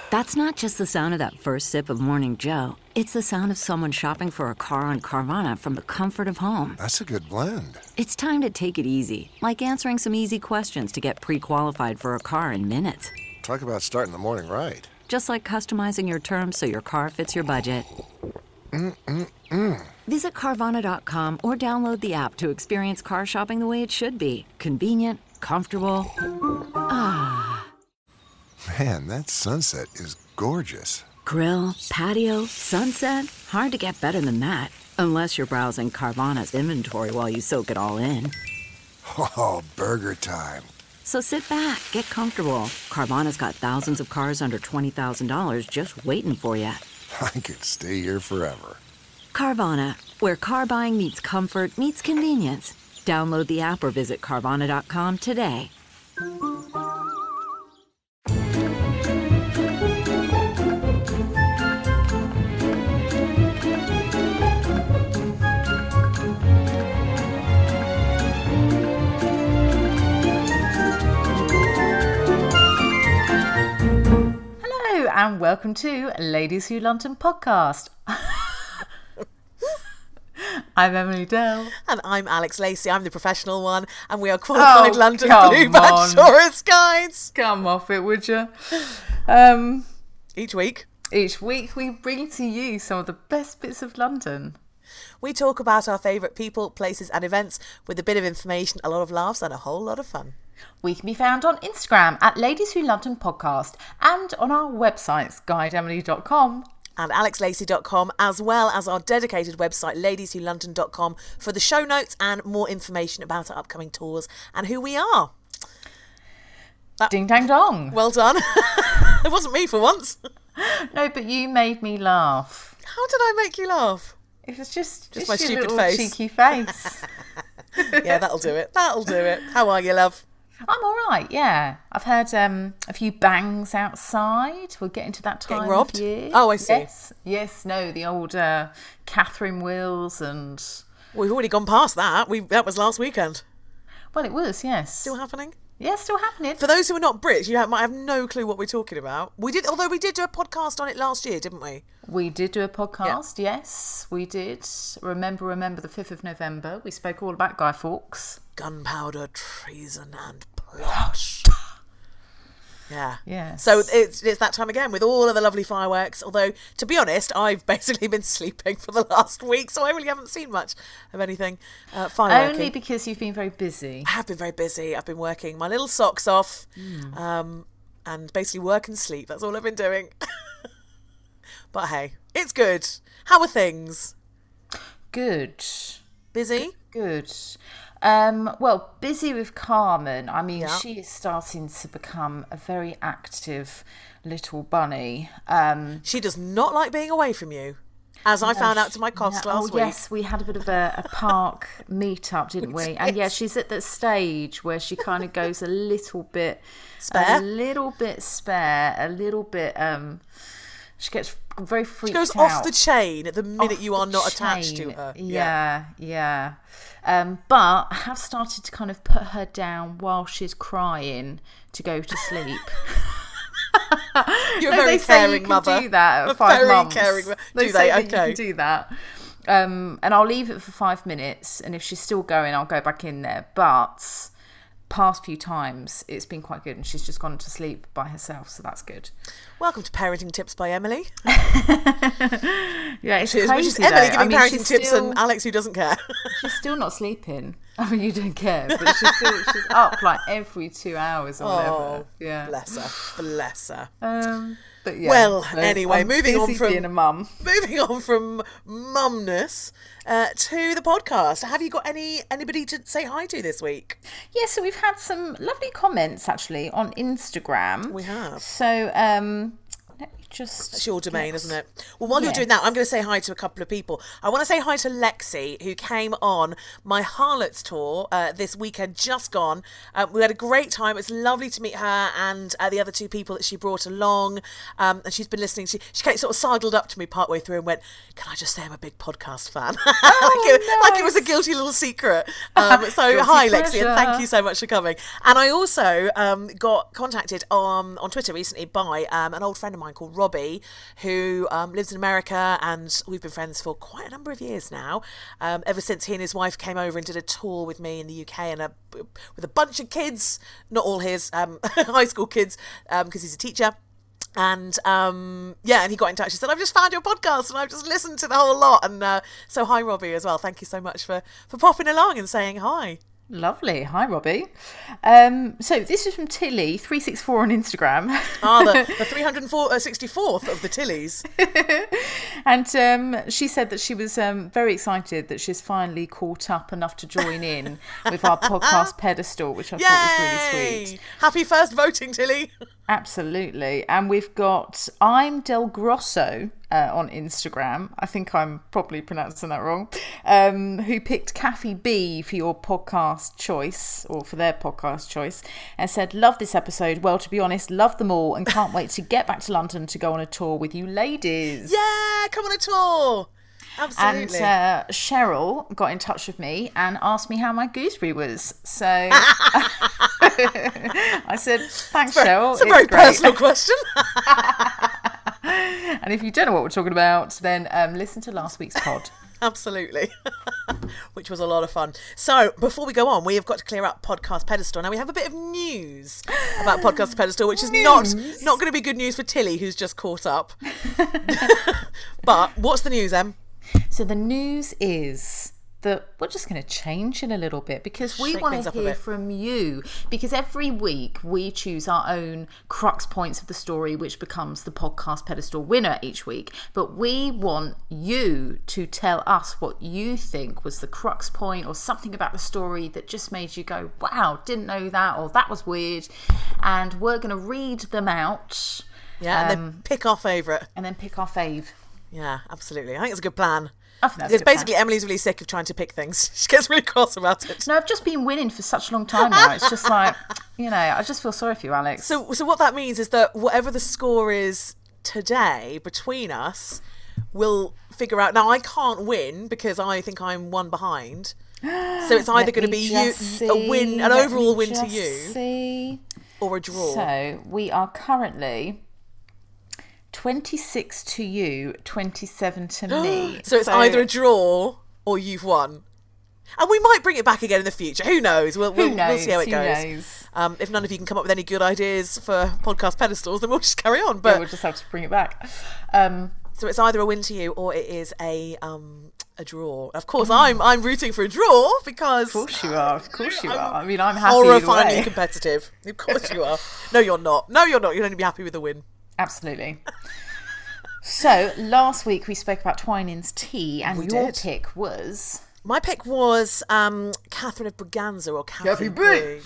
That's not just the sound of that first sip of Morning Joe. It's the sound of someone shopping for a car on Carvana from the comfort of home. That's a good blend. It's time to take it easy, like answering some easy questions to get pre-qualified for a car in minutes. Talk about starting the morning right. Just like customizing your terms so your car fits your budget. Visit Carvana.com or download the app to experience car shopping the way it should be. Convenient, comfortable. Man, that sunset is gorgeous. Grill, patio, sunset. Hard to get better than that. Unless you're browsing Carvana's inventory while you soak it all in. Oh, burger time. So sit back, get comfortable. Carvana's got thousands of cars under $20,000 just waiting for you. I could stay here forever. Carvana, where car buying meets comfort meets convenience. Download the app or visit Carvana.com today. And welcome to Ladies Who London podcast. I'm Emily Dell. And I'm Alex Lacey. I'm the professional one. And we are qualified London Blue Badge on. tourist guides. Come off it, would you? Each week we bring to you some of the best bits of London. we talk about our favourite people, places and events with a bit of information, a lot of laughs and a whole lot of fun. We can be found on Instagram at Ladies Who London Podcast and on our websites, guideemily.com and alexlacey.com, as well as our dedicated website, ladieswholondon.com, for the show notes and more information about our upcoming tours and who we are. Ding dang dong. Well done. It wasn't me for once. No, but you made me laugh. How did I make you laugh? It was just my your stupid little face. cheeky face. Yeah, that'll do it. That'll do it. How are you, love? I'm all right, yeah. I've heard a few bangs outside. We'll get into that time Getting robbed? of year. Oh, I see. Yes, no, the old Catherine Wills and... We've already gone past that. That was last weekend. Well, it was, yes. Still happening? Yeah, still happening. For those who are not Brits, might have no clue what we're talking about. Although we did do a podcast on it last year, didn't we? We did do a podcast, yes, we did. Remember the 5th of November. We spoke all about Guy Fawkes. Gunpowder, treason and plot. Yeah. Yes. So it's that time again with all of the lovely fireworks. Although, to be honest, I've basically been sleeping for the last week, so I really haven't seen much of anything fireworking. Only because you've been very busy. I have been very busy. I've been working my little socks off and basically work and sleep. That's all I've been doing. But hey, it's good. How are things? Good. Busy? Good. Well, busy with Carmen. I mean, Yeah. she is starting to become a very active little bunny. She does not like being away from you, as I found out to my cost last week. Yes, we had a bit of a park meet-up, didn't we? And yeah, she's at that stage where she kind of goes a little bit... Spare? A little bit spare, a little bit... She gets very freaked out. She goes off the chain at the minute you are not attached to her. Yeah. But I have started to kind of put her down while she's crying to go to sleep. You're a very caring mother. They say you can do that at A 5 very months. caring mother. They Do say they? that Okay. you can do that. And I'll leave it for 5 minutes, and if she's still going, I'll go back in there. But past few times, it's been quite good, and she's just gone to sleep by herself, so that's good. Welcome to Parenting Tips by Emily. Yeah, it's Which crazy, is Emily though. giving I mean, parenting she's tips still- and Alex who doesn't care. She's still not sleeping. I mean, you don't care, but she's up like every 2 hours or whatever. Yeah. Bless her. But yeah. Well, so anyway, I'm moving on busy from being a mum. Moving on from mumness to the podcast. Have you got anybody to say hi to this week? Yeah, so we've had some lovely comments actually on Instagram. We have. So let me just... That's your domain, isn't it? Well, while you're doing that, I'm going to say hi to a couple of people. I want to say hi to Lexi, who came on my Harlots tour this weekend, just gone. We had a great time. It was lovely to meet her and the other two people that she brought along. And she's been listening. She sort of sidled up to me partway through and went, "Can I just say I'm a big podcast fan?" like it was a guilty little secret. So hi, Lexi, and thank you so much for coming. And I also got contacted on Twitter recently by an old friend of mine mine called Robbie, who lives in America, and we've been friends for quite a number of years now. Ever since he and his wife came over and did a tour with me in the UK, and with a bunch of kids, not all his high school kids, because he's a teacher. And and he got in touch. He said, "I've just found your podcast and I've just listened to the whole lot." And so hi, Robbie, as well. Thank you so much for popping along and saying hi. Lovely. Hi, Robbie. So this is from Tilly364 on Instagram. The 364th of the Tillys. And she said that she was very excited that she's finally caught up enough to join in with our podcast pedestal, which I thought was really sweet. Happy first voting, Tilly. Absolutely. And we've got I'm Del Grosso on Instagram. I think I'm probably pronouncing that wrong. Who picked Kathy B for your podcast choice, or for their podcast choice, and said, "Love this episode. Well, to be honest, love them all and can't wait to get back to London to go on a tour with you ladies." Yeah, come on a tour. Absolutely. And Cheryl got in touch with me and asked me how my gooseberry was. So I said, "Thanks, Cheryl. It's a very personal question." And if you don't know what we're talking about, then listen to last week's pod. Absolutely. Which was a lot of fun. So before we go on, we have got to clear up Podcast Pedestal. Now we have a bit of news about Podcast Pedestal, which is not going to be good news for Tilly, who's just caught up. But what's the news, Em? So the news is that we're just going to change it a little bit, because we want to hear from you, because every week we choose our own crux points of the story, which becomes the Podcast Pedestal winner each week. But we want you to tell us what you think was the crux point, or something about the story that just made you go, wow, didn't know that, or that was weird. And we're going to read them out. Yeah, and then pick our favourite. And then pick our fave. Yeah, absolutely. I think it's a good plan. I think that's because a good basically plan. Emily's really sick of trying to pick things. She gets really cross about it. No, I've just been winning for such a long time now. It's just like, I just feel sorry for you, Alex. So what that means is that whatever the score is today between us, we'll figure out. Now, I can't win because I think I'm one behind. So it's either going to be an overall win to you, or a draw. So we are currently 26 to you, 27 to me. So it's either a draw or you've won. And we might bring it back again in the future. Who knows? We'll see how it goes. If none of you can come up with any good ideas for podcast pedestals, then we'll just carry on. But we'll just have to bring it back. So it's either a win to you or it is a draw. Of course, I'm rooting for a draw because... Of course you are. Of course you are. I mean, I'm happy horrifyingly competitive. Of course you are. No, you're not. You'll only be happy with the win. Absolutely. So last week we spoke about Twining's tea, and your pick was... My pick was Catherine of Braganza, or Cathy B.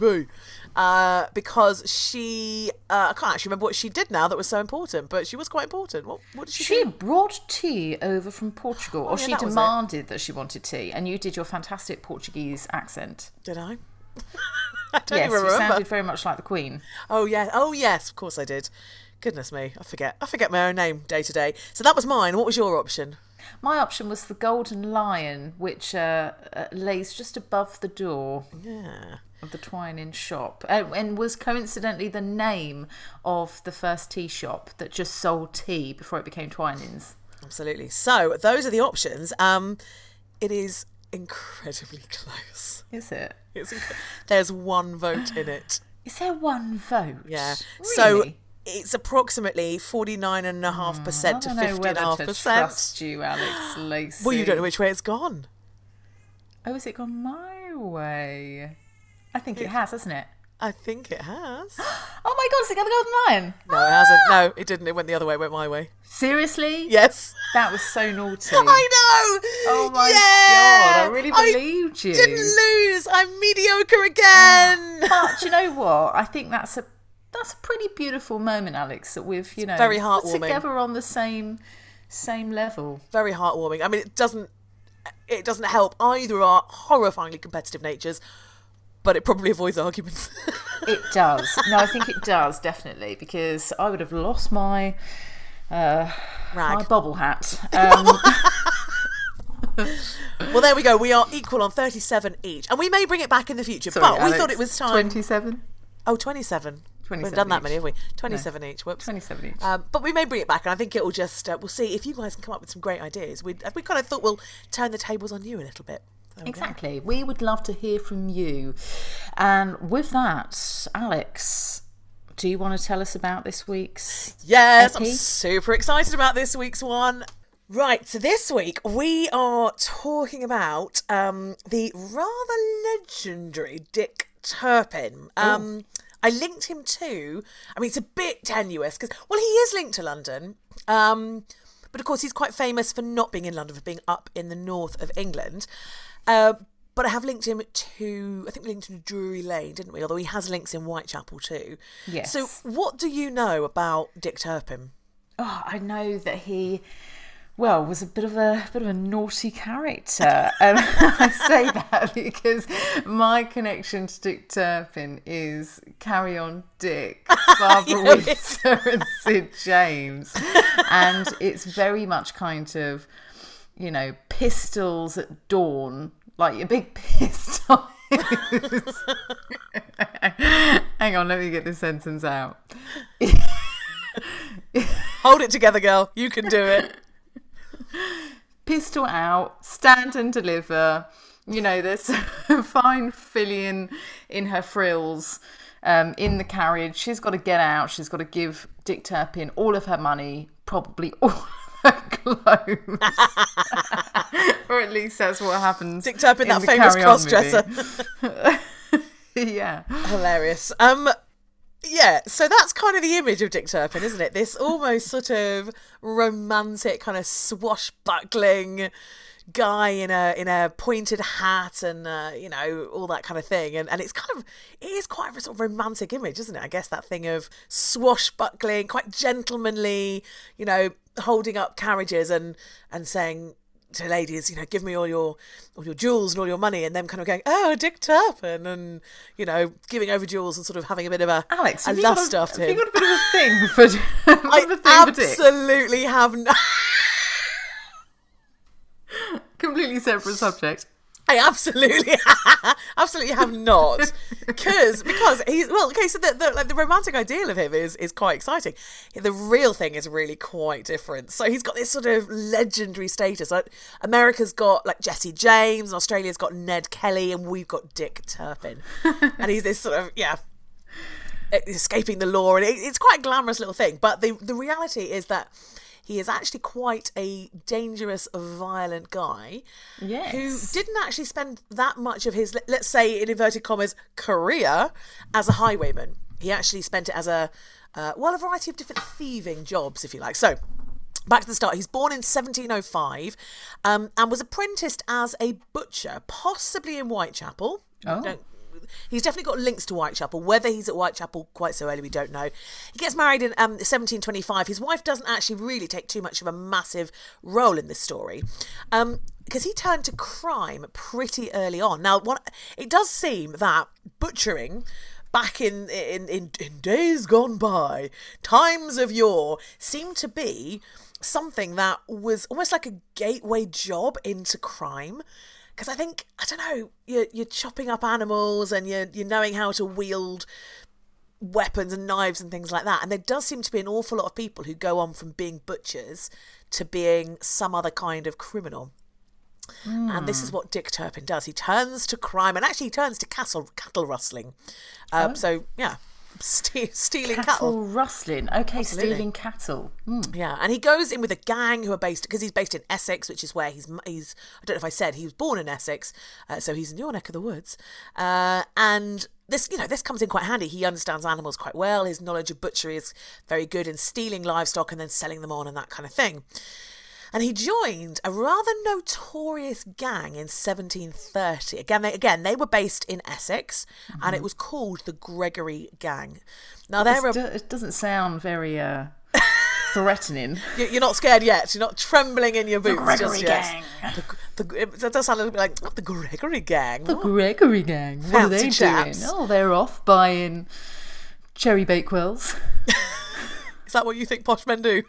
Because she... I can't actually remember what she did now that was so important, but she was quite important. What did she do? She brought tea over from Portugal, or she demanded that she wanted tea, and you did your fantastic Portuguese accent. Did I? I don't yes, even remember. You sounded very much like the Queen. Oh, yeah. Oh, yes, of course I did. Goodness me, I forget my own name day to day. So that was mine. What was your option? My option was the Golden Lion, which lays just above the door of the Twining shop, and was coincidentally the name of the first tea shop that just sold tea before it became Twining's. Absolutely. So those are the options. It is incredibly close. Is it? There's one vote in it. Is there one vote? Yeah. Really? So it's approximately 49.5% to 50.5%. I don't know whether to trust you, Alex Lacey. Well, you don't know which way it's gone. Oh, has it gone my way? I think it has, hasn't it? I think it has. Oh my God, is it got the Golden Lion? No, it hasn't. No, it didn't. It went the other way. It went my way. Seriously? Yes. That was so naughty. I know. Oh my God, I really believed you. Didn't lose. I'm mediocre again. But do you know what? I think that's a pretty beautiful moment, Alex, that we've, very heartwarming, put together on the same level. Very heartwarming. I mean, it doesn't help either our horrifyingly competitive natures, but it probably avoids arguments. It does. No, I think it does, definitely, because I would have lost my my bobble hat. Well, there we go. We are equal on 37 each, and we may bring it back in the future. Sorry, but Alex, we thought it was time. 27. Oh, 27. We haven't done that many, have we? 27 each. Whoops. 27 each. But we may bring it back, and I think it will just, we'll see if you guys can come up with some great ideas. We kind of thought we'll turn the tables on you a little bit. Exactly. We would love to hear from you. And with that, Alex, do you want to tell us about this week's Yes, EP? I'm super excited about this week's one. Right, so this week we are talking about the rather legendary Dick Turpin. I linked him to, I mean, it's a bit tenuous because, well, he is linked to London, but of course he's quite famous for not being in London, for being up in the north of England. But I have linked him to, I think we linked him to Drury Lane, didn't we? Although he has links in Whitechapel too. Yes. So what do you know about Dick Turpin? Oh, I know that he, well, was a bit of a naughty character. I say that because my connection to Dick Turpin is Carry On Dick, Barbara Windsor and Sid James. And it's very much kind of, you know, pistols at dawn, like your big pistol. Hang on, let me get this sentence out. Hold it together, girl. You can do it. Pistol out, stand and deliver. You know, there's a fine fillion in her frills in the carriage. She's got to get out. She's got to give Dick Turpin all of her money, probably all of her clothes. Or at least that's what happens. Dick Turpin, that famous cross-dresser. Yeah. Hilarious. Yeah, so that's kind of the image of Dick Turpin, isn't it? This almost sort of romantic, kind of swashbuckling guy in a pointed hat and you know, all that kind of thing. And it is quite a sort of romantic image, isn't it? I guess that thing of swashbuckling, quite gentlemanly, you know, holding up carriages and saying to ladies, you know, give me all your jewels and all your money, and them kind of going, oh, Dick Turpin, and, you know, giving over jewels and sort of having a bit of a Alex, lust after him. Have you got a bit of a thing for I absolutely have not. Completely separate subject. I absolutely have not, because he's, well, okay, so the romantic ideal of him is quite exciting. The real thing is really quite different. So he's got this sort of legendary status. Like, America's got like Jesse James, and Australia's got Ned Kelly, and we've got Dick Turpin, and he's this sort of escaping the law, and it's quite a glamorous little thing. But the reality is that he is actually quite a dangerous, violent guy. Yes. Who didn't actually spend that much of his, let's say, in inverted commas, career as a highwayman. He actually spent it as a variety of different thieving jobs, if you like. So, back to the start. He's born in 1705 and was apprenticed as a butcher, possibly in Whitechapel. Oh. He's definitely got links to Whitechapel. Whether he's at Whitechapel quite so early, we don't know. He gets married in 1725. His wife doesn't actually really take too much of a massive role in this story, because he turned to crime pretty early on. Now, it does seem that butchering back in days gone by, times of yore, seemed to be something that was almost like a gateway job into crime. Because I think, I don't know, you're chopping up animals and you're knowing how to wield weapons and knives and things like that. And there does seem to be an awful lot of people who go on from being butchers to being some other kind of criminal. And this is what Dick Turpin does. He turns to crime, and actually he turns to cattle rustling. So, yeah. Stealing cattle Rustling. Okay, Absolutely. stealing cattle. Yeah, and he goes in with a gang who are based, because he's based in Essex, which is where he's I don't know if I said, he was born in Essex, so he's in your neck of the woods. And this comes in quite handy. He understands animals quite well. His knowledge of butchery is very good in stealing livestock and then selling them on and that kind of thing. And he joined a rather notorious gang in 1730. Again, they were based in Essex, and it was called the Gregory Gang. Now, It doesn't sound very threatening. You're not scared yet. You're not trembling in your boots Gregory just yet. Gang. That does sound a little bit like the Gregory Gang. The Gregory Gang. What are they chaps. doing? Oh, they're off buying cherry bakewells. Is that what you think posh men do?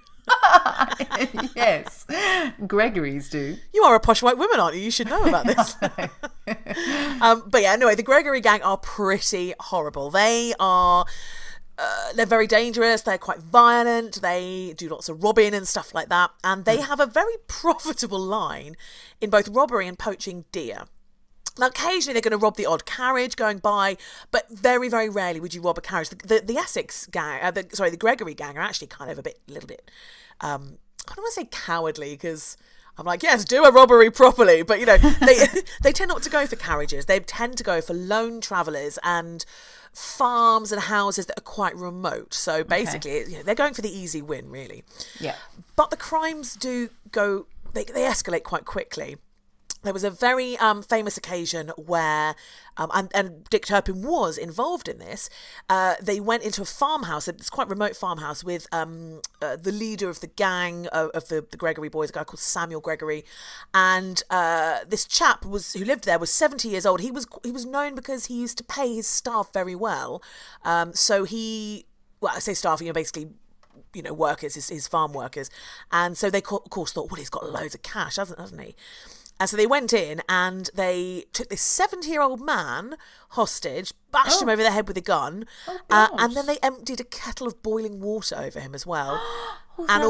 Yes, Gregory's do. You are a posh white woman, aren't you? You should know about this. But yeah, anyway, the Gregory Gang are pretty horrible. They are they're very dangerous. They're quite violent. They do lots of robbing and stuff like that. And they have a very profitable line in both robbery and poaching deer. Now, occasionally they're going to rob the odd carriage going by, but very, very rarely would you rob a carriage. The Essex gang, the Gregory gang are actually kind of a little bit, I don't want to say cowardly, because I'm like, yes, do a robbery properly. But, you know, they tend not to go for carriages. They tend to go for lone travellers and farms and houses that are quite remote. So basically, you know, they're going for the easy win, really. Yeah. But the crimes do go, they escalate quite quickly. There was a very famous occasion where, and Dick Turpin was involved in this, they went into a farmhouse, it's quite a remote farmhouse, with the leader of the gang of the Gregory boys, a guy called Samuel Gregory, and this chap who lived there was 70 years old. He was known because he used to pay his staff very well. So I say staff, you know, basically, you know, workers, his farm workers. And so they, of course, thought, well, he's got loads of cash, hasn't he? And so they went in and they took this 70-year-old man hostage, bashed him over the head with a gun, and then they emptied a kettle of boiling water over him as well. And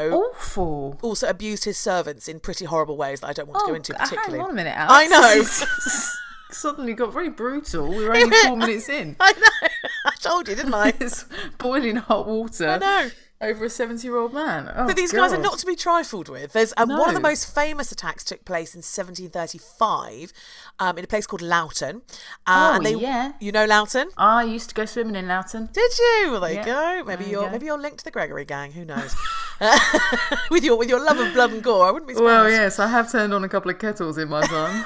also abused his servants in pretty horrible ways that I don't want to go into particularly. Hang on a minute, Alex. I know. Suddenly got very brutal. We were only 4 minutes in. I know. I told you, didn't I? It's boiling hot water. I know. Over a 70-year-old man. Oh, but these guys are not to be trifled with. There's one of the most famous attacks took place in 1735 in a place called Loughton. You know Loughton? I used to go swimming in Loughton. Did you? Well, there you go. Maybe you're linked to the Gregory gang. Who knows? with your love of blood and gore, I wouldn't be surprised. Well, yes, I have turned on a couple of kettles in my time.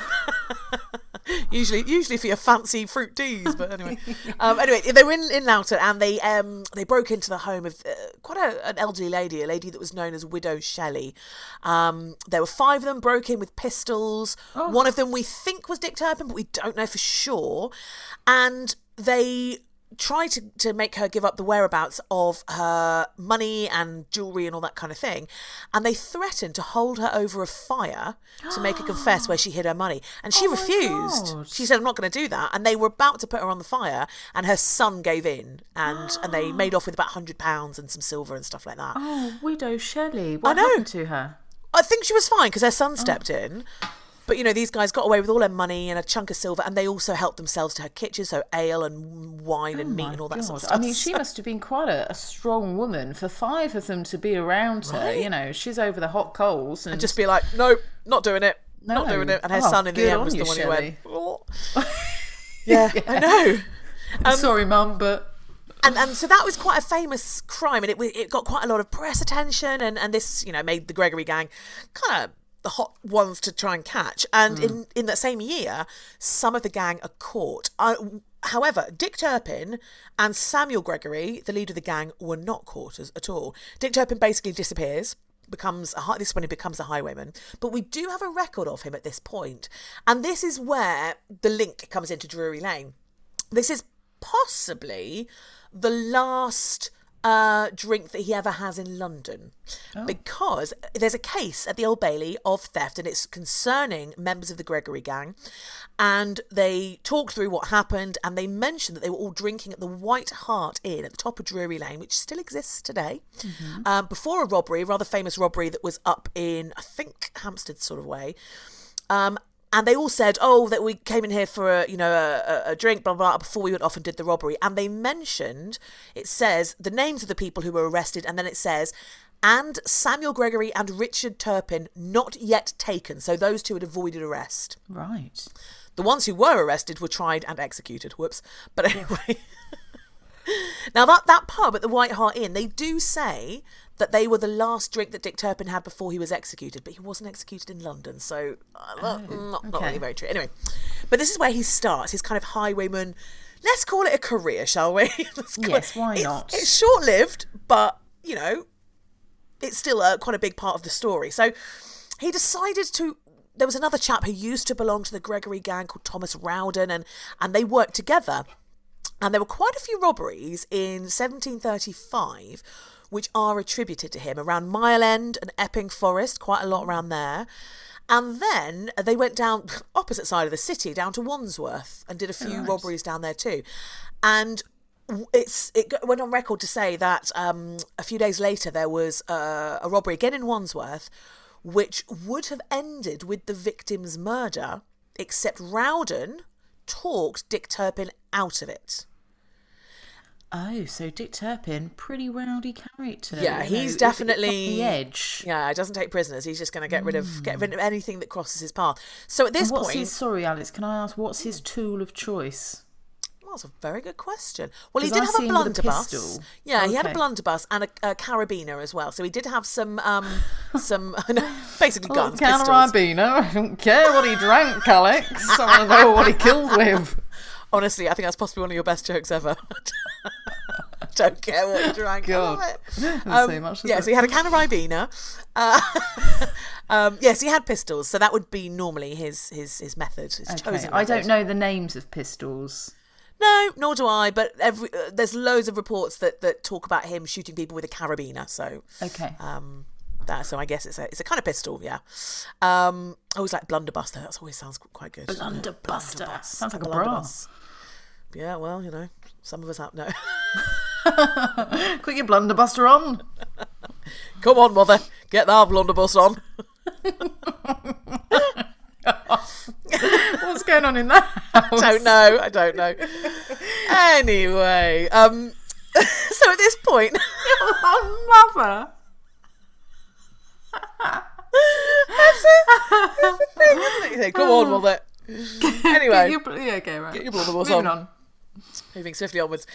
Usually for your fancy fruit teas, but anyway. Anyway, they were in Loughton, and they broke into the home of quite an elderly lady, a lady that was known as Widow Shelley. There were 5 of them, broke in with pistols. One of them we think was Dick Turpin, but we don't know for sure. And they tried to make her give up the whereabouts of her money and jewellery and all that kind of thing. And they threatened to hold her over a fire to make her confess where she hid her money. And she refused. She said, I'm not going to do that. And they were about to put her on the fire, and her son gave in, and they made off with about £100 and some silver and stuff like that. Oh, Widow Shelley. What happened to her? I think she was fine because her son stepped in. But, you know, these guys got away with all their money and a chunk of silver, and they also helped themselves to her kitchen, so ale and wine and meat and all that sort of stuff. I mean, she must have been quite a strong woman for 5 of them to be around her. You know, she's over the hot coals. And just be like, nope, not doing it. Not doing it. And her son in the end was the one who went, oh. Yeah, I know. Sorry, Mum, but... And so that was quite a famous crime, and it got quite a lot of press attention, and this, you know, made the Gregory gang kind of the hot ones to try and catch. And in that same year, some of the gang are caught. However, Dick Turpin and Samuel Gregory, the leader of the gang, were not caught at all. Dick Turpin basically disappears. This is when he becomes a highwayman. But we do have a record of him at this point. And this is where the link comes into Drury Lane. This is possibly the last drink that he ever has in London, because there's a case at the Old Bailey of theft, and it's concerning members of the Gregory gang, and they talk through what happened, and they mention that they were all drinking at the White Hart Inn at the top of Drury Lane, which still exists today, before a robbery, a rather famous robbery that was up in, I think, Hampstead sort of way. And they all said, that we came in here for a drink, blah, blah, blah, before we went off and did the robbery. And they mentioned, it says, the names of the people who were arrested, and then it says, and Samuel Gregory and Richard Turpin not yet taken. So those 2 had avoided arrest. Right. The ones who were arrested were tried and executed. Whoops. But anyway... Now, that pub at the White Hart Inn, they do say that they were the last drink that Dick Turpin had before he was executed, but he wasn't executed in London, so not really very true. Anyway, but this is where he starts, his kind of highwayman, let's call it a career, shall we? Yes, why not? It's short-lived, but, you know, it's still quite a big part of the story. So he decided to... There was another chap who used to belong to the Gregory gang called Thomas Rowden, and they worked together. And there were quite a few robberies in 1735 which are attributed to him around Mile End and Epping Forest, quite a lot around there. And then they went down opposite side of the city, down to Wandsworth, and did a few robberies down there too. And it went on record to say that a few days later there was a robbery again in Wandsworth, which would have ended with the victim's murder, except Rowden talked Dick Turpin out of it. Oh, so Dick Turpin, pretty rowdy character. Yeah, he's definitely the edge. Yeah, he doesn't take prisoners. He's just going to get rid of anything that crosses his path. So at this point, sorry, Alex, can I ask what's his tool of choice? Well, that's a very good question. Well, he did have a blunderbuss. Yeah, he had a blunderbuss and a carabiner as well. So he did have some basically guns, pistols. Carabiner. I don't care what he drank, Alex. I want to know what he killed with. Honestly, I think that's possibly one of your best jokes ever. Don't care what he drank. God. So much. Yeah, so he had a can of Ribena. Yes, he had pistols. So that would be normally his method. His chosen method. I don't know the names of pistols. No, nor do I. But there's loads of reports that talk about him shooting people with a carabiner. So okay. So I guess it's a kind of pistol, yeah. I always like blunderbuss though. That always sounds quite good. Blunderbuster. Sounds like a blunderbuss. Yeah, well, some of us have no. Quick your blunderbuster on. Come on, mother, get that blunderbuss on. What's going on in that house? I don't know. Anyway, so at this point, your mother. That's the thing, isn't it? You say, come on, mother. Anyway, okay, right. Get your blunderbuss Moving on. Moving swiftly onwards.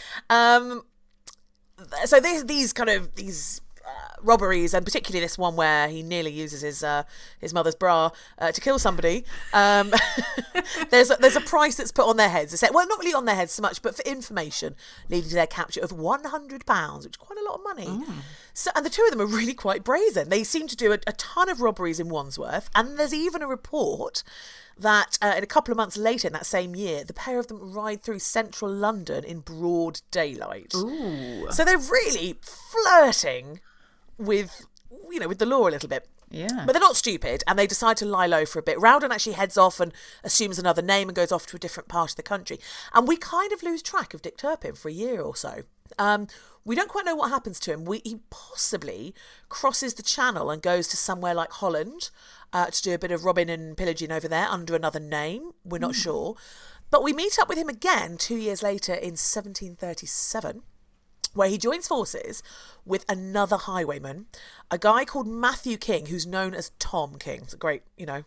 So these robberies, and particularly this one where he nearly uses his mother's bra to kill somebody. There's a price that's put on their heads. Well, not really on their heads so much, but for information leading to their capture of £100, which is quite a lot of money. So, and the two of them are really quite brazen. They seem to do a ton of robberies in Wandsworth, and there's even a report that in a couple of months later in that same year, the pair of them ride through central London in broad daylight. Ooh. So they're really flirting with the law a little bit. Yeah. But they're not stupid, and they decide to lie low for a bit. Rowden actually heads off and assumes another name and goes off to a different part of the country. And we kind of lose track of Dick Turpin for a year or so. We don't quite know what happens to him. He possibly crosses the channel and goes to somewhere like Holland to do a bit of robbing and pillaging over there under another name. We're not sure. But we meet up with him again 2 years later in 1737, where he joins forces with another highwayman, a guy called Matthew King, who's known as Tom King. It's a great,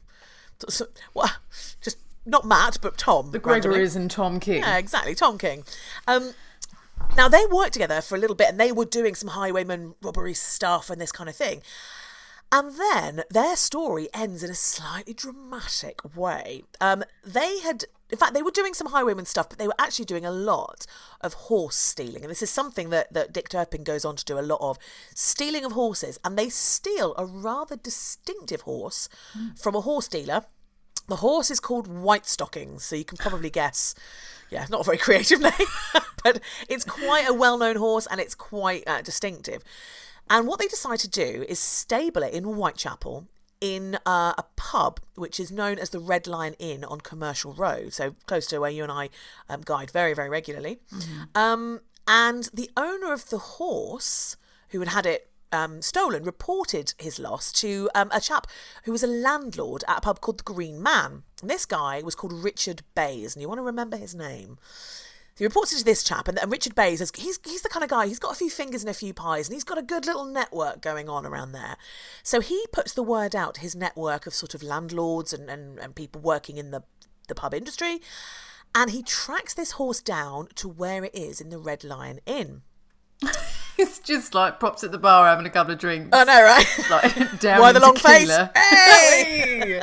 just not Matt, but Tom. The Gregories and Tom King. Yeah, exactly, Tom King. Now, they worked together for a little bit, and they were doing some highwayman robbery stuff and this kind of thing. And then their story ends in a slightly dramatic way. In fact, they were doing some highwayman stuff, but they were actually doing a lot of horse stealing. And this is something that Dick Turpin goes on to do a lot of, stealing of horses. And they steal a rather distinctive horse from a horse dealer. The horse is called White Stockings, so you can probably guess. Yeah, not a very creative name, but it's quite a well-known horse and it's quite distinctive. And what they decide to do is stable it in Whitechapel in a pub which is known as the Red Lion Inn on Commercial Road, so close to where you and I guide very, very regularly. Mm-hmm. And the owner of the horse, who had it stolen, reported his loss to a chap who was a landlord at a pub called the Green Man. And this guy was called Richard Bays, and you want to remember his name. He reports it to this chap, and Richard Bays, he's the kind of guy, he's got a few fingers in a few pies, and he's got a good little network going on around there. So he puts the word out to his network of sort of landlords and people working in the pub industry, and he tracks this horse down to where it is in the Red Lion Inn. It's just like props at the bar having a couple of drinks. I know, right? Like down why the long tequila. Face? Hey!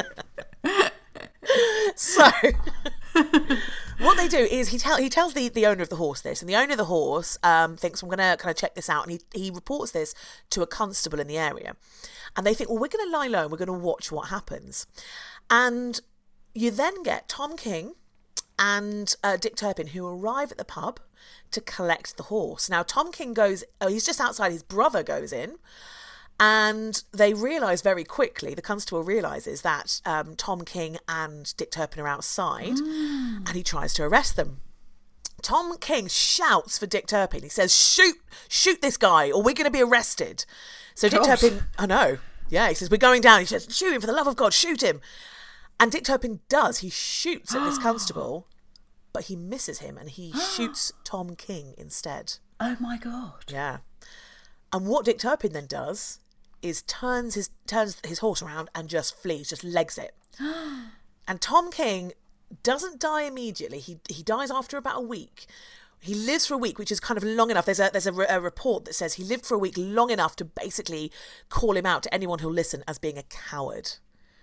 So what they do is he tells the owner of the horse this, and the owner of the horse thinks, I'm going to kind of check this out, and he reports this to a constable in the area, and they think, well, we're going to lie low and we're going to watch what happens. And you then get Tom King and Dick Turpin, who arrive at the pub to collect the horse. Now, Tom King he's just outside, his brother goes in, and they realise very quickly, the constable realises that Tom King and Dick Turpin are outside, and he tries to arrest them. Tom King shouts for Dick Turpin. He says, shoot this guy or we're going to be arrested. So Dick Turpin, I know. Yeah, he says, we're going down. He says, shoot him, for the love of God, shoot him. And Dick Turpin does. He shoots at this constable, but he misses him and he shoots Tom King instead. Oh my God. Yeah. And what Dick Turpin then does is turns his horse around and just flees, just legs it. And Tom King doesn't die immediately. He dies after about a week. He lives for a week, which is kind of long enough. There's a report that says he lived for a week long enough to basically call him out to anyone who'll listen as being a coward.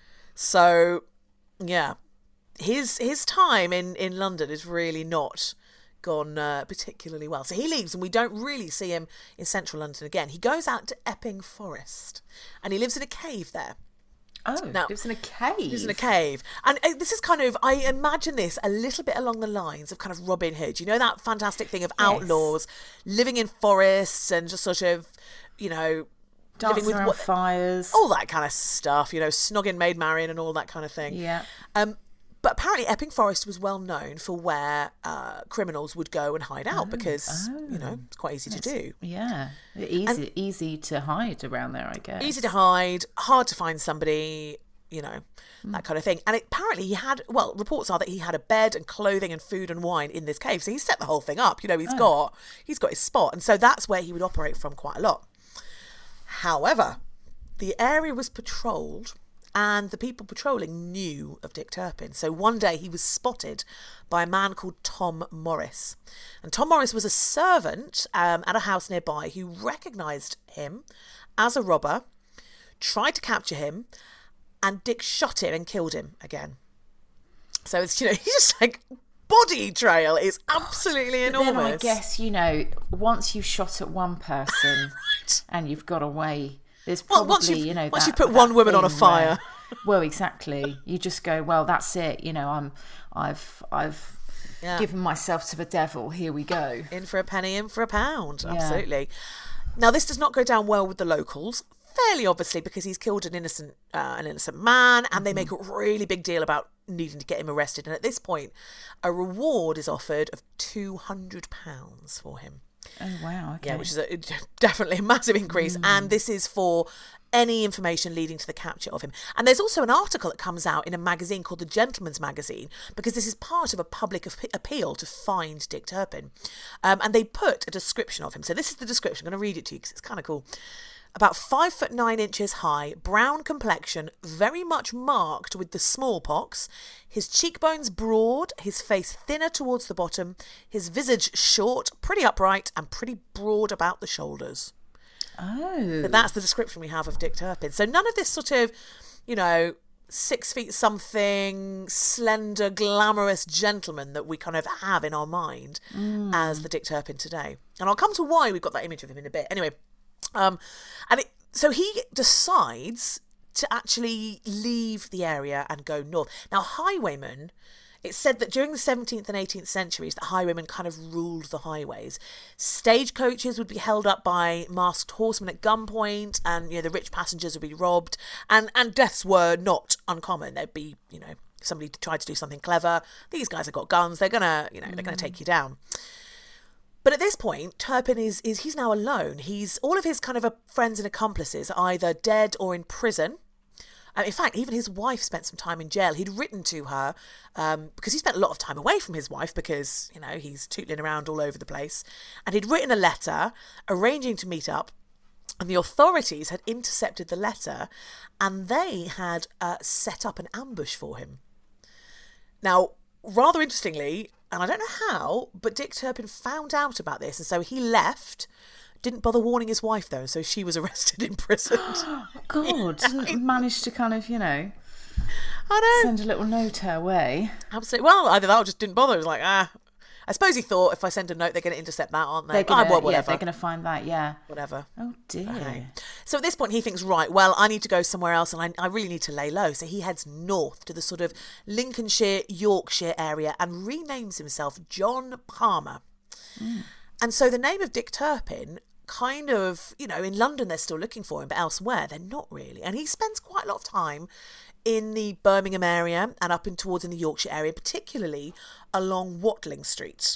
So, yeah, his time in London is really not gone particularly well. So he leaves and we don't really see him in central London again. He goes out to Epping Forest and he lives in a cave there. Oh, now, lives in a cave. Lives in a cave. And this is kind of, I imagine this a little bit along the lines of kind of Robin Hood. You know that fantastic thing of outlaws living in forests and just sort of, you know, dancing living with around fires. All that kind of stuff, you know, snogging, maid marrying and all that kind of thing. Yeah. But apparently Epping Forest was well known for where criminals would go and hide out because, you know, it's quite easy to do. Yeah. Easy to hide around there, I guess. Easy to hide, hard to find somebody, you know, that kind of thing. And apparently he had, well, reports are that he had a bed and clothing and food and wine in this cave. So he set the whole thing up. You know, he's got his spot. And so that's where he would operate from quite a lot. However, the area was patrolled and the people patrolling knew of Dick Turpin. So one day he was spotted by a man called Tom Morris. And Tom Morris was a servant at a house nearby who recognised him as a robber, tried to capture him, and Dick shot him and killed him again. So it's, you know, he's just like, body trail is absolutely enormous. Then I guess, you know, once you've shot at one person and you've got away... There's probably, once you put one woman on a fire. Well, exactly. You just go, well, that's it. You know, I've given myself to the devil. Here we go. In for a penny, in for a pound. Yeah. Absolutely. Now, this does not go down well with the locals. Fairly obviously, because he's killed an innocent man, and they make a really big deal about needing to get him arrested. And at this point, a reward is offered of £200 for him. Oh, wow. Okay. Yeah, which is definitely a massive increase. And this is for any information leading to the capture of him. And there's also an article that comes out in a magazine called The Gentleman's Magazine, because this is part of a public appeal to find Dick Turpin. And they put a description of him. So this is the description. I'm going to read it to you because it's kind of cool. About 5'9" high, brown complexion, very much marked with the smallpox, his cheekbones broad, his face thinner towards the bottom, his visage short, pretty upright, and pretty broad about the shoulders. Oh. So that's the description we have of Dick Turpin. So none of this sort of, you know, 6 feet something, slender, glamorous gentleman that we kind of have in our mind as the Dick Turpin today. And I'll come to why we've got that image of him in a bit. Anyway. So he decides to actually leave the area and go north. Now, highwaymen, it's said that during the 17th and 18th centuries, that highwaymen kind of ruled the highways. Stagecoaches would be held up by masked horsemen at gunpoint, and, you know, the rich passengers would be robbed, and deaths were not uncommon. There'd be, you know, somebody tried to do something clever. These guys have got guns. They're gonna, you know, they're gonna take you down. But at this point, Turpin he's now alone. All of his kind of friends and accomplices are either dead or in prison. In fact, even his wife spent some time in jail. He'd written to her because he spent a lot of time away from his wife because, you know, he's tootling around all over the place. And he'd written a letter arranging to meet up. And the authorities had intercepted the letter and they had set up an ambush for him. Now, rather interestingly, and I don't know how, but Dick Turpin found out about this. And so he left, didn't bother warning his wife, though. So she was arrested and imprisoned. Oh, God. Didn't manage to kind of, you know, I know, send a little note her way. Absolutely. Well, either that or just didn't bother. It was like, I suppose he thought if I send a note, they're going to intercept that, aren't they? Whatever. Yeah, they're going to find that, yeah. Whatever. Oh, dear. Okay. So at this point, he thinks, right, well, I need to go somewhere else and I really need to lay low. So he heads north to the sort of Lincolnshire, Yorkshire area and renames himself John Palmer. And so the name of Dick Turpin kind of, you know, in London, they're still looking for him, but elsewhere, they're not really. And he spends quite a lot of time in the Birmingham area and up in towards in the Yorkshire area, particularly along Watling Street.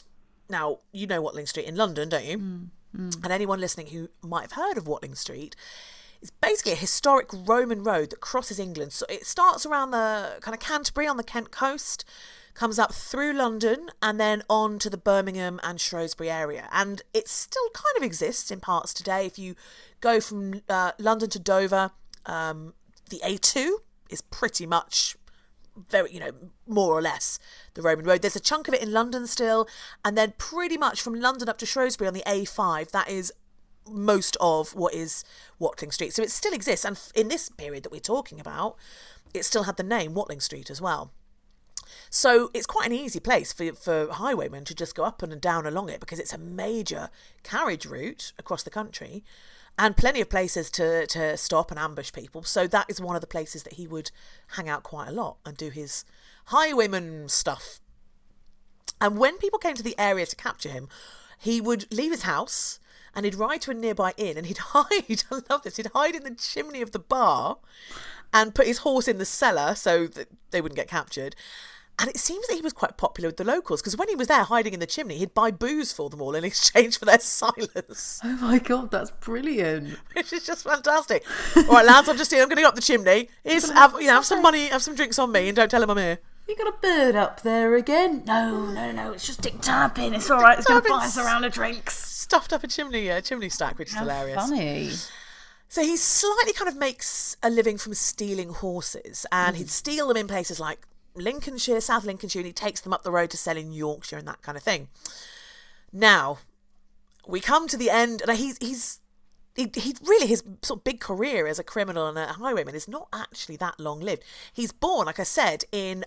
Now, you know Watling Street in London, don't you? And anyone listening who might have heard of Watling Street, it's basically a historic Roman road that crosses England. So it starts around the kind of Canterbury on the Kent coast, comes up through London and then on to the Birmingham and Shrewsbury area. And it still kind of exists in parts today. If you go from London to Dover, the A2 is pretty much very, more or less the Roman road. There's a chunk of it in London still. And then pretty much from London up to Shrewsbury on the A5, that is most of what is Watling Street. So it still exists, and in this period that we're talking about, it still had the name Watling Street as well. So it's quite an easy place for highwaymen to just go up and down along it, because it's a major carriage route across the country and plenty of places to stop and ambush people. So that is one of the places that he would hang out quite a lot and do his highwayman stuff. And when people came to the area to capture him, he would leave his house and he'd ride to a nearby inn and he'd hide, I love this, he'd hide in the chimney of the bar and put his horse in the cellar so that they wouldn't get captured. And it seems that he was quite popular with the locals, because when he was there hiding in the chimney, he'd buy booze for them all in exchange for their silence. Oh my God, that's brilliant. Which is just fantastic. All right, lads, I'm going to go up the chimney. Have some money, have some drinks on me, and don't tell him I'm here. You got a bird up there again? No, it's just Dick Turpin. It's all right, it's going to buy us a round of drinks. Stuffed up a chimney stack, which is hilarious. Funny. So he slightly kind of makes a living from stealing horses, and he'd steal them in places like Lincolnshire, South Lincolnshire, and he takes them up the road to sell in Yorkshire and that kind of thing. Now, we come to the end, and he's really, his sort of big career as a criminal and a highwayman is not actually that long-lived. He's born, like I said, in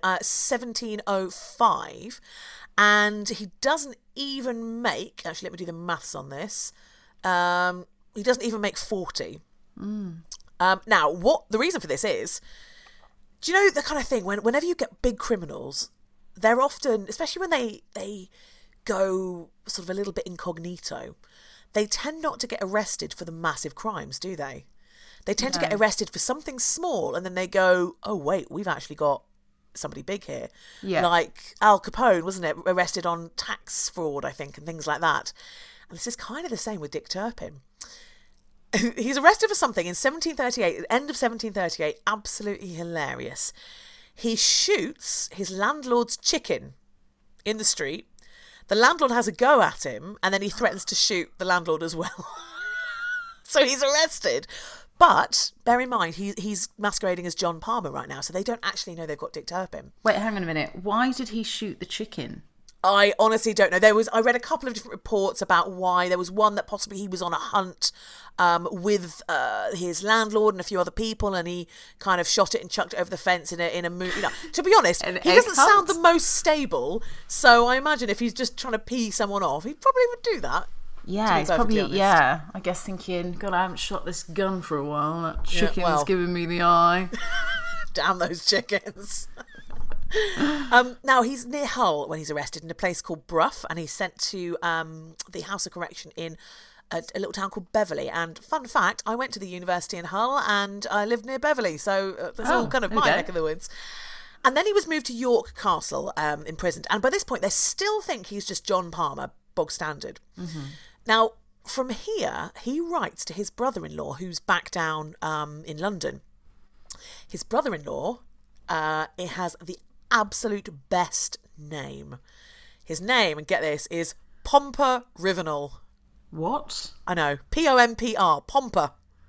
1705, and he doesn't even make, actually let me do the maths on this, he doesn't even make 40. Now, what the reason for this is, do you know the kind of thing, whenever you get big criminals, they're often, especially when they go sort of a little bit incognito, they tend not to get arrested for the massive crimes, do they? They tend to get arrested for something small, and then they go, oh, wait, we've actually got somebody big here. Yeah. Like Al Capone, wasn't it? Arrested on tax fraud, I think, and things like that. And this is kind of the same with Dick Turpin. He's arrested for something in 1738, the end of 1738, absolutely hilarious. He shoots his landlord's chicken in the street. The landlord has a go at him, and then he threatens to shoot the landlord as well. So he's arrested. But bear in mind, he's masquerading as John Palmer right now, so they don't actually know they've got Dick Turpin. Wait, hang on a minute. Why did he shoot the chicken? I honestly don't know. I read a couple of different reports about why. There was one that possibly he was on a hunt with his landlord and a few other people, and he kind of shot it and chucked it over the fence in a movie. To be honest, he doesn't sound the most stable. So I imagine if he's just trying to pee someone off, he probably would do that. Yeah, he's probably honest. Yeah. I guess thinking, God, I haven't shot this gun for a while. That chicken's giving me the eye. Damn those chickens. Now, he's near Hull when he's arrested in a place called Brough, and he's sent to the House of Correction in a little town called Beverley. And fun fact, I went to the university in Hull and I lived near Beverley, so that's all kind of my neck of the woods. And then he was moved to York Castle, imprisoned. And by this point, they still think he's just John Palmer, bog standard. Mm-hmm. Now, from here, he writes to his brother-in-law, who's back down in London. His brother-in-law, it has the absolute best name. His name, and get this, is Pomper Rivenel. What? I know. Pompr. Pomper.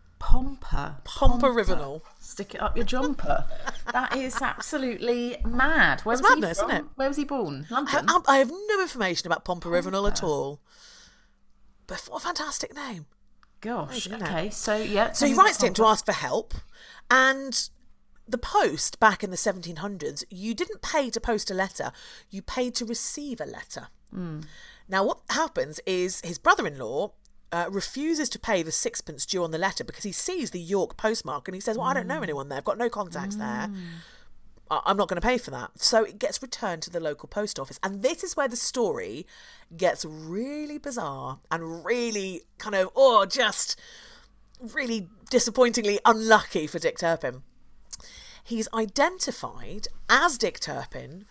Pomper Rivenel. Stick it up your jumper. That is absolutely mad. It's madness, isn't it? Where was he born? London? I have no information about Pomper Rivenel at all. But what a fantastic name. Gosh, okay. So, yeah. So he writes to him to ask for help, and the post back in the 1700s, you didn't pay to post a letter, you paid to receive a letter. Now what happens is his brother-in-law refuses to pay the sixpence due on the letter because he sees the York postmark and he says, well, I don't know anyone there, I've got no contacts there, I'm not going to pay for that. So it gets returned to the local post office, and this is where the story gets really bizarre and really kind of just really disappointingly unlucky for Dick Turpin. He's identified as Dick Turpin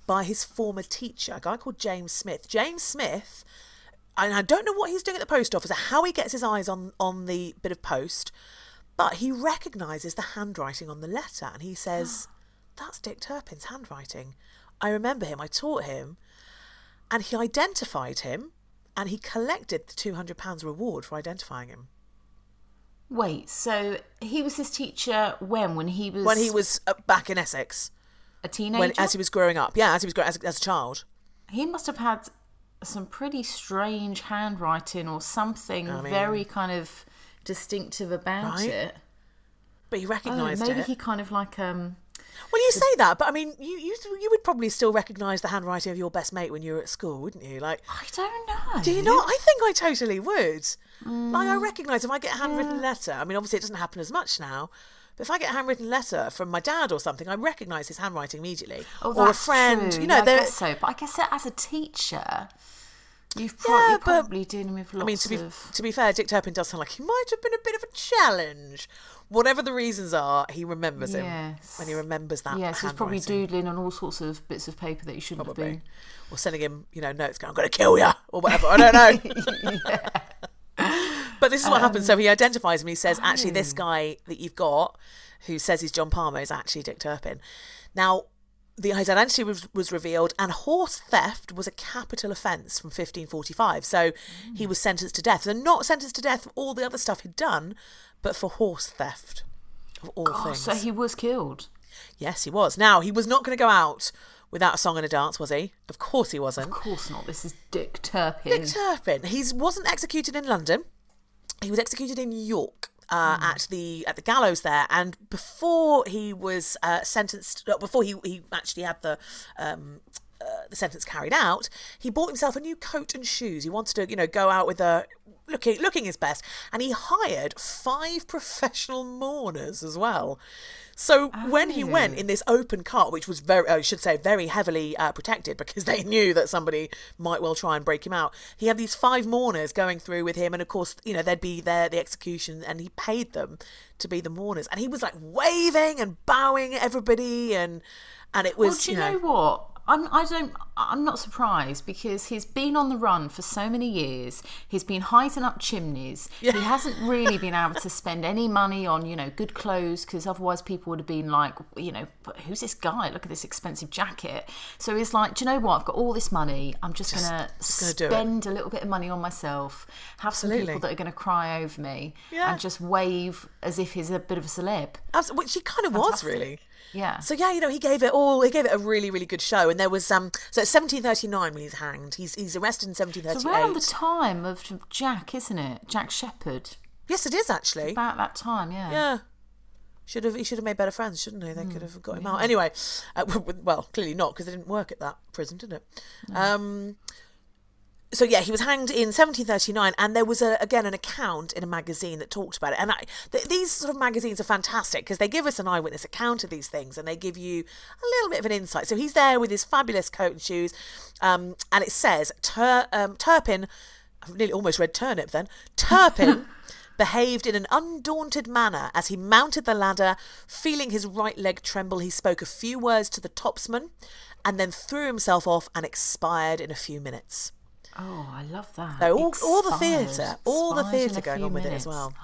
by his former teacher, a guy called James Smith. James Smith, and I don't know what he's doing at the post office or how he gets his eyes on the bit of post, but he recognises the handwriting on the letter, and he says, that's Dick Turpin's handwriting. I remember him, I taught him, and he identified him, and he collected the £200 reward for identifying him. Wait, so he was his teacher when he was... When he was back in Essex. A teenager? As he was growing up. Yeah, as he was growing as a child. He must have had some pretty strange handwriting or something very kind of distinctive about it. But he recognised it. Maybe he kind of like... Well, you say that, but I mean, you would probably still recognise the handwriting of your best mate when you were at school, wouldn't you? Like, I don't know. Do you not? I think I totally would. Like, I recognise if I get a handwritten letter. I mean, obviously it doesn't happen as much now, but if I get a handwritten letter from my dad or something, I recognise his handwriting immediately. Oh, or a friend, true. you know. I guess so. But I guess that as a teacher, you're probably dealing with lots to be fair, Dick Turpin does sound like he might have been a bit of a challenge. Whatever the reasons are, he remembers him. And he remembers that. Yes, he's probably doodling on all sorts of bits of paper that he shouldn't have been. Or sending him, notes going, I'm going to kill you, or whatever. I don't know. But this is what happens. So he identifies him. He says, actually, this guy that you've got, who says he's John Palmer, is actually Dick Turpin. Now, his identity was revealed, and horse theft was a capital offence from 1545. So he was sentenced to death. And not sentenced to death for all the other stuff he'd done, but for horse theft, of all things. So he was killed? Yes, he was. Now, he was not going to go out without a song and a dance, was he? Of course he wasn't. Of course not. This is Dick Turpin. Dick Turpin. He wasn't executed in London. He was executed in York. At the gallows there, and before he was sentenced, before he actually had the sentence carried out, he bought himself a new coat and shoes. He wanted to, go out with looking his best, and he hired 5 professional mourners as well. So when he went in this open cart, which was very heavily protected because they knew that somebody might well try and break him out, he had these 5 mourners going through with him, and of course, they'd be there at the execution, and he paid them to be the mourners, and he was like waving and bowing at everybody, and it was. Well, do you know what? I'm not surprised, because he's been on the run for so many years. He's been hiding up chimneys. Yeah. He hasn't really been able to spend any money on, good clothes, because otherwise people would have been like, but who's this guy? Look at this expensive jacket. So he's like, do you know what? I've got all this money. I'm just going to spend a little bit of money on myself, have some people that are going to cry over me, and just wave as if he's a bit of a celeb. Which he kind of was, really. Yeah. So he gave it a really, really good show. And there was so it's 1739 when he's hanged. He's arrested in 1738. It's around the time of Jack, isn't it? Jack Shepherd. Yes, it is actually. It's about that time, yeah. Yeah. He should have made better friends, shouldn't he? They could have got him out. Anyway, well, clearly not, because it didn't work at that prison, did it? No. So yeah, he was hanged in 1739, and there was again an account in a magazine that talked about it. And these sort of magazines are fantastic because they give us an eyewitness account of these things, and they give you a little bit of an insight. So he's there with his fabulous coat and shoes, and it says Turpin. I've nearly almost read turnip then. Turpin behaved in an undaunted manner as he mounted the ladder. Feeling his right leg tremble, he spoke a few words to the topsman, and then threw himself off and expired in a few minutes. Oh, I love that. So all the theatre going on with it as well.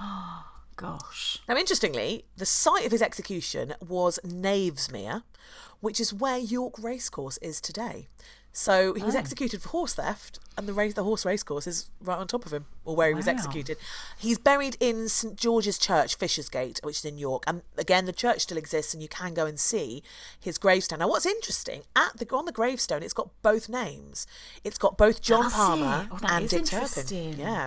Gosh. Now, interestingly, the site of his execution was Knavesmere, which is where York Racecourse is today. So he was executed for horse theft, and the horse racecourse is right on top of him, or where he was executed. He's buried in St George's Church, Fishersgate, which is in York. And again, the church still exists, and you can go and see his gravestone. Now, what's interesting, on the gravestone, it's got both names. It's got both John Palmer and Dick Turpin. Yeah.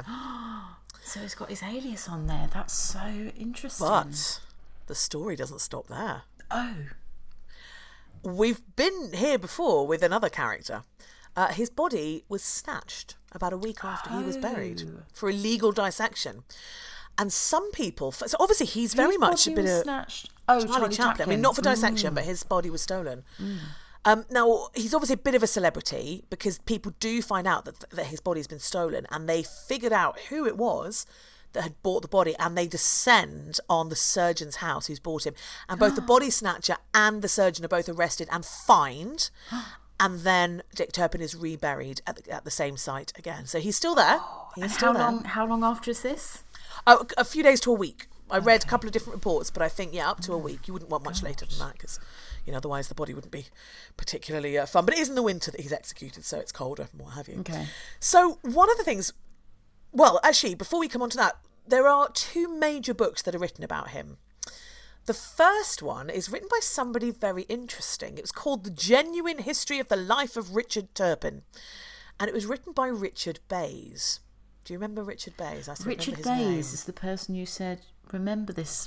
So he's got his alias on there. That's so interesting. But the story doesn't stop there. Oh. We've been here before with another character. His body was snatched about a week after he was buried for illegal dissection. And some people... So obviously he's very much a bit of... snatched? Charlie Chaplin. I mean, not for dissection, but his body was stolen. Now, he's obviously a bit of a celebrity because people do find out that his body's been stolen, and they figured out who it was that had bought the body, and they descend on the surgeon's house who's bought him. And both the body snatcher and the surgeon are both arrested and fined. And then Dick Turpin is reburied at the same site again. So he's still there. How long after is this? Oh, a few days to a week. I read a couple of different reports, but I think, up to a week. You wouldn't want much later than that because, otherwise the body wouldn't be particularly fun. But it is in the winter that he's executed, so it's colder and what have you. Okay. So one of the things, well, actually, before we come on to that, there are 2 major books that are written about him. The first one is written by somebody very interesting. It was called The Genuine History of the Life of Richard Turpin. And it was written by Richard Bayes. Do you remember Richard Bayes? Richard Bayes is the person you said, remember this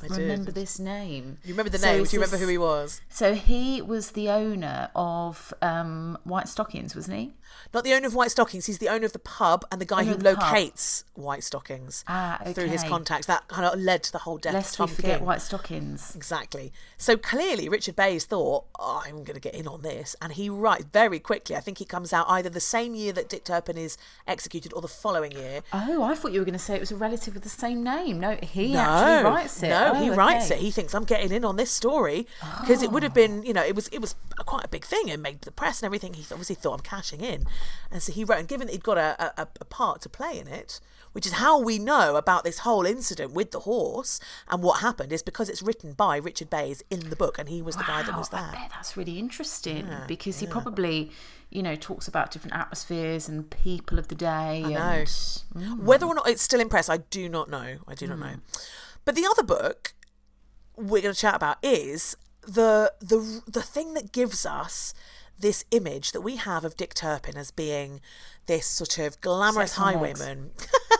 name. You remember the name? Do you remember who he was? So he was the owner of White Stockings, wasn't he? Not the owner of White Stockings. He's the owner of the pub and the guy who locates White Stockings through his contacts. That kind of led to the whole death of Tom King. Lest we forget White Stockings. Exactly. So clearly Richard Bayes thought, I'm going to get in on this. And he writes very quickly. I think he comes out either the same year that Dick Turpin is executed or the following year. Oh, I thought you were going to say it was a relative with the same name. No, he actually writes it. No, he writes it. He thinks, I'm getting in on this story. Because it would have been, it was quite a big thing. It made the press and everything. He obviously thought, I'm cashing in. And so he wrote, and given that he'd got a part to play in it, which is how we know about this whole incident with the horse and what happened, is because it's written by Richard Bayes in the book, and he was the guy that was there. I bet that's really interesting because he probably, talks about different atmospheres and people of the day. I know. Whether or not it's still in press, I do not know. Know. But the other book we're going to chat about is the thing that gives us this image that we have of Dick Turpin as being this sort of glamorous highwayman.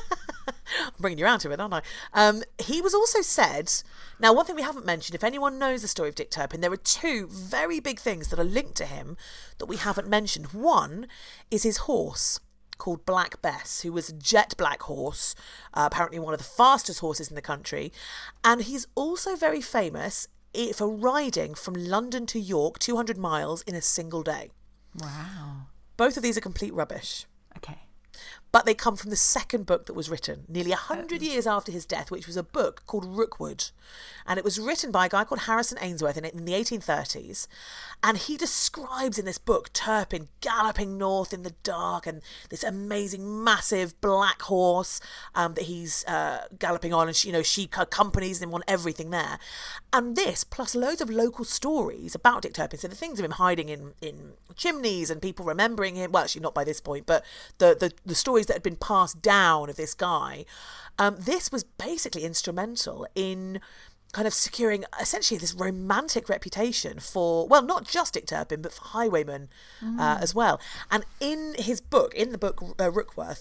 I'm bringing you around to it, aren't I? He was also said... Now, one thing we haven't mentioned, if anyone knows the story of Dick Turpin, there are 2 very big things that are linked to him that we haven't mentioned. One is his horse, called Black Bess, who was a jet black horse, apparently one of the fastest horses in the country. And he's also very famous for riding from London to York, 200 miles in a single day. Wow. Both of these are complete rubbish. Okay. But they come from the second book that was written nearly 100 years after his death, which was a book called Rookwood. And it was written by a guy called Harrison Ainsworth in the 1830s. And he describes in this book Turpin galloping north in the dark and this amazing, massive black horse that he's galloping on. And, she accompanies him on everything there. And this, plus loads of local stories about Dick Turpin. So the things of him hiding in chimneys and people remembering him. Well, actually, not by this point, but the stories that had been passed down of this guy. This was basically instrumental in kind of securing essentially this romantic reputation for, well, not just Dick Turpin, but for highwaymen as well. And in the book Rookworth,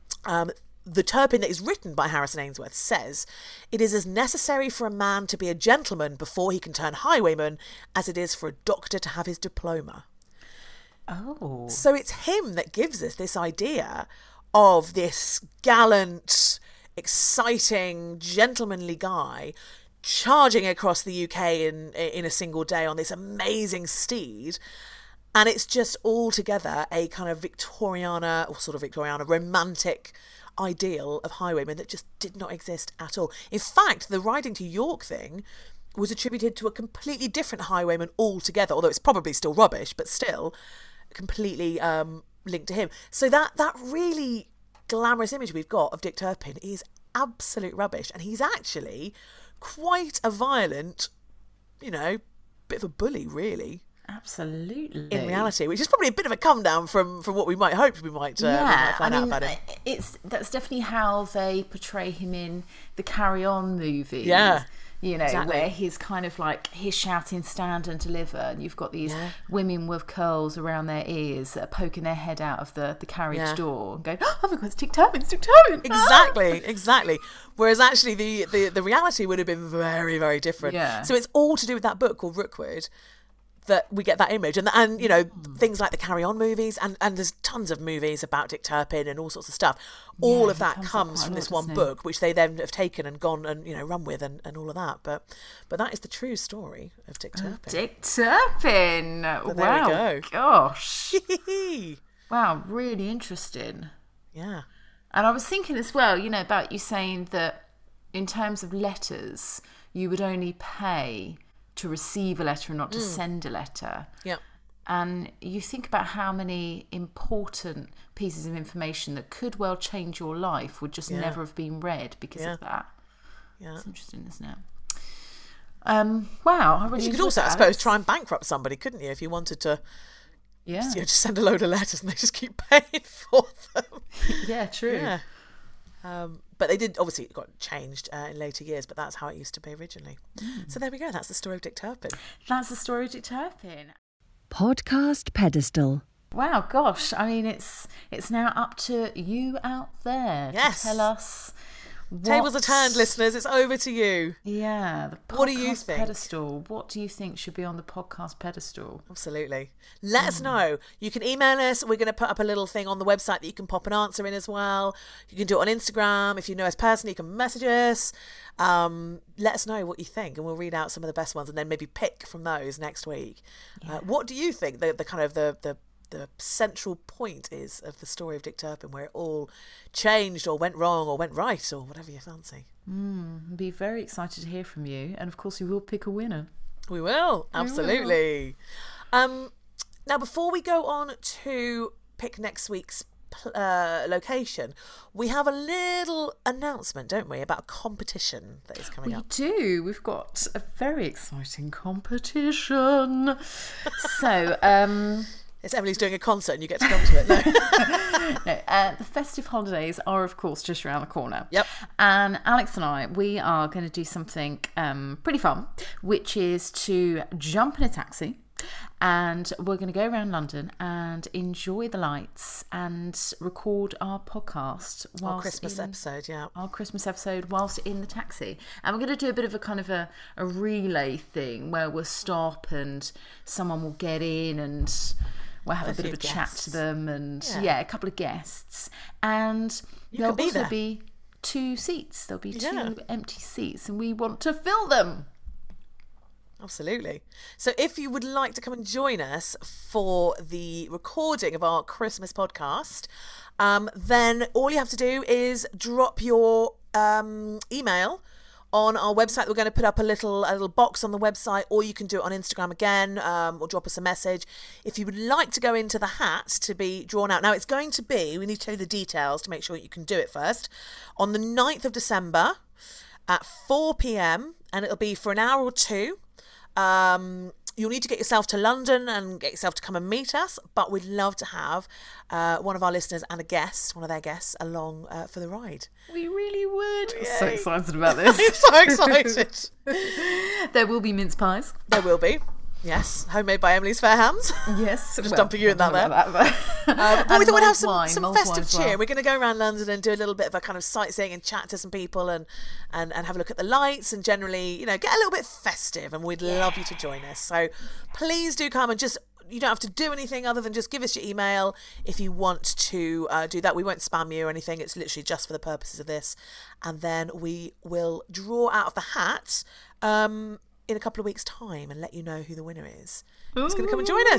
the Turpin that is written by Harrison Ainsworth says, it is as necessary for a man to be a gentleman before he can turn highwayman as it is for a doctor to have his diploma. Oh. So it's him that gives us this idea of this gallant, exciting, gentlemanly guy charging across the UK in a single day on this amazing steed. And it's just altogether a kind of Victoriana, or sort of Victoriana, romantic ideal of highwaymen that just did not exist at all. In fact, the riding to York thing was attributed to a completely different highwayman altogether, although it's probably still rubbish, but still completely linked to him. So that really glamorous image we've got of Dick Turpin is absolute rubbish. And he's actually quite a violent, bit of a bully, really. Absolutely. In reality, which is probably a bit of a come down from what we might hope we might find out about him. That's definitely how they portray him in the Carry On movies. Yeah. Exactly. Where he's kind of like, he's shouting stand and deliver, and you've got these women with curls around their ears that are poking their head out of the carriage door and going, oh my God, it's Dick Turpin, it's Dick Turpin. Exactly. Whereas actually the reality would have been very, very different. Yeah. So it's all to do with that book called Rookwood that we get that image. And things like the Carry On movies, and there's tons of movies about Dick Turpin and all sorts of stuff. All of that comes from this one book, which they then have taken and gone and, run with and all of that. But that is the true story of Dick Turpin. Dick Turpin. But there we go. Gosh. Wow, really interesting. Yeah. And I was thinking as well, about you saying that in terms of letters, you would only pay to receive a letter and not to send a letter. Yeah. And you think about how many important pieces of information that could well change your life would just never have been read because of that. Yeah. It's interesting, isn't it? Wow. I really you could also, I suppose, try and bankrupt somebody, couldn't you, if you wanted to just send a load of letters and they just keep paying for them. Yeah, true. Yeah. But they did, obviously it got changed in later years, but that's how it used to be originally. So there we go. That's the story of Dick Turpin. That's the story of Dick Turpin. Podcast Pedestal. Wow, gosh. I mean, it's now up to you out there to tell us. Tables are turned, listeners. It's over to you. Yeah. The podcast what do you think? Pedestal. What do you think should be on the podcast pedestal? Absolutely. Let us know. You can email us. We're going to put up a little thing on the website that you can pop an answer in as well. You can do it on Instagram. If you know us personally, you can message us. Let us know what you think, and we'll read out some of the best ones and then maybe pick from those next week. Yeah. What do you think the kind of the central point is of the story of Dick Turpin, where it all changed or went wrong or went right or whatever you fancy? I'd be very excited to hear from you, and of course we will pick a winner. We will, absolutely. Now, before we go on to pick next week's location, we have a little announcement, don't we, about a competition that is coming up. We do. We've got a very exciting competition. So, it's Emily's doing a concert and you get to come to it. No, the festive holidays are, of course, just around the corner. Yep. And Alex and I, we are going to do something pretty fun, which is to jump in a taxi, and we're going to go around London and enjoy the lights and record our podcast our Christmas episode, our Christmas episode whilst in the taxi. And we're going to do a bit of a kind of a relay thing where we'll stop and someone will get in and we'll have a bit of a chat to them, and a couple of guests, and there'll also be 2 seats. There'll be 2 empty seats, and we want to fill them. Absolutely. So if you would like to come and join us for the recording of our Christmas podcast, then all you have to do is drop your email on our website. We're going to put up a little box on the website, or you can do it on Instagram again, or drop us a message if you would like to go into the hat to be drawn out. Now, it's going to be, we need to tell you the details to make sure you can do it first, on the 9th of December at 4 p.m, and it'll be for an hour or 2. You'll need to get yourself to London and get yourself to come and meet us, but we'd love to have one of our listeners and one of their guests along for the ride. We really would. I'm so excited about this. I'm so excited. There will be mince pies. There will be. Yes, homemade by Emily's fair hands. Yes. Just dumping you in that there. But we thought we'd have some festive cheer. We're going to go around London and do a little bit of a kind of sightseeing and chat to some people and have a look at the lights and generally, get a little bit festive, and we'd love you to join us. So please do come, and you don't have to do anything other than just give us your email if you want to do that. We won't spam you or anything. It's literally just for the purposes of this. And then we will draw out of the hat in a couple of weeks' time and let you know who the winner is. Who's going to come and join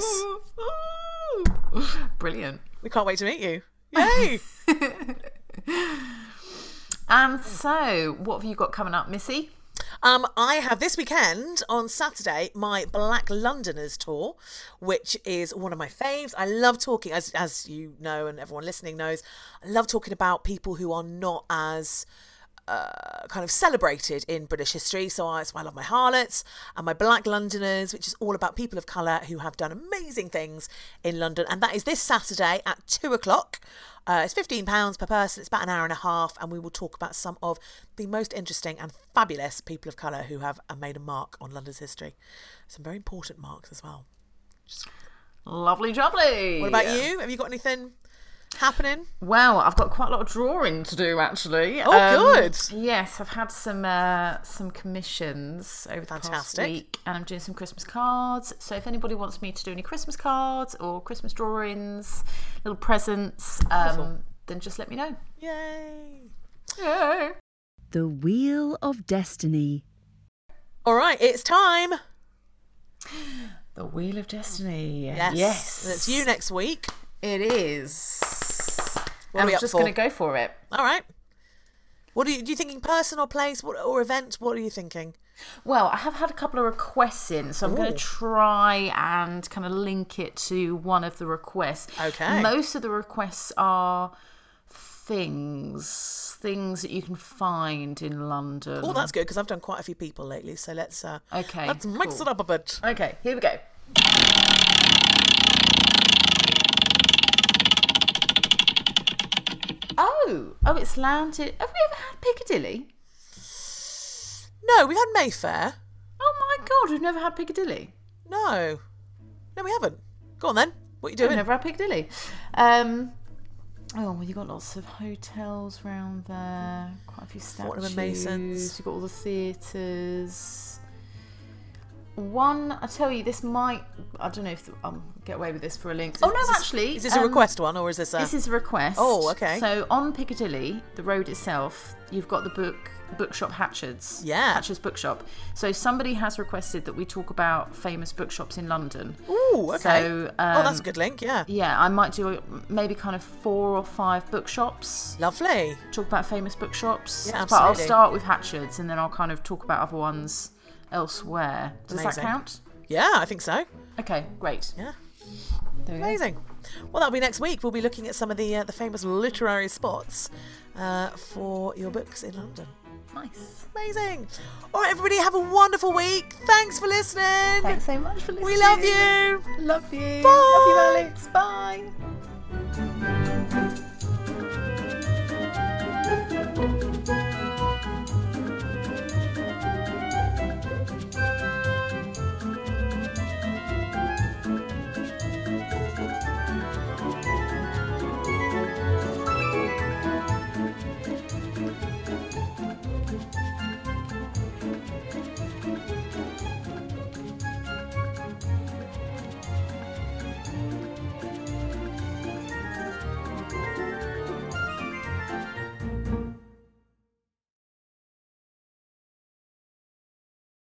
us. Brilliant. We can't wait to meet you. Yay! And so, what have you got coming up, Missy? I have this weekend on Saturday my Black Londoners tour, which is one of my faves. I love talking, as you know and everyone listening knows, I love talking about people who are not as kind of celebrated in British history. So that's why I love my Harlots and my Black Londoners, which is all about people of colour who have done amazing things in London. And that is this Saturday at 2:00. It's £15 per person. It's about an hour and a half, and we will talk about some of the most interesting and fabulous people of colour who have made a mark on London's history. Some very important marks as well. Lovely jubbly. What about you? Have you got anything happening? Well, I've got quite a lot of drawing to do, actually. Oh, good. Yes, I've had some commissions over the past week, and I'm doing some Christmas cards. So if anybody wants me to do any Christmas cards or Christmas drawings, little presents, then just let me know. Yay! Yay! The Wheel of Destiny. All right, it's time. The Wheel of Destiny. Yes. It's you next week. It is. What are we I'm up just for? going to go for it. All right. What are you thinking? Person or place or event? What are you thinking? Well, I have had a couple of requests in, so I'm going to try and kind of link it to one of the requests. Okay. Most of the requests are things that you can find in London. Oh, that's good, because I've done quite a few people lately, so let's mix it up a bit. Okay, here we go. Oh, it's landed. Have we ever had Piccadilly? No, we had Mayfair. Oh my God, we've never had Piccadilly. No, we haven't. Go on then. What are you doing? We've never had Piccadilly. Well, you've got lots of hotels around there, quite a few statues. Fortnum and Masons. You've got all the theatres. One, I tell you, this might, I don't know if I'll get away with this for a link. Actually. Is this a request one, or is this a... This is a request. Oh, okay. So on Piccadilly, the road itself, you've got the bookshop Hatchard's. Yeah. Hatchard's Bookshop. So somebody has requested that we talk about famous bookshops in London. Ooh, okay. So, that's a good link, yeah. Yeah, I might do maybe kind of 4 or 5 bookshops. Lovely. Talk about famous bookshops. Yeah, but I'll absolutely. start with Hatchard's and then I'll kind of talk about other ones elsewhere. Does that Amazing. count? Yeah, I think so. Okay, great. Yeah. There we go. Amazing. Well, that'll be next week. We'll be looking at some of the famous literary spots for your books in London. Nice. Amazing. All right, everybody, have a wonderful week. Thanks for listening. Thanks so much for listening. We love you. Love you. Bye. Love you, Alex. Bye.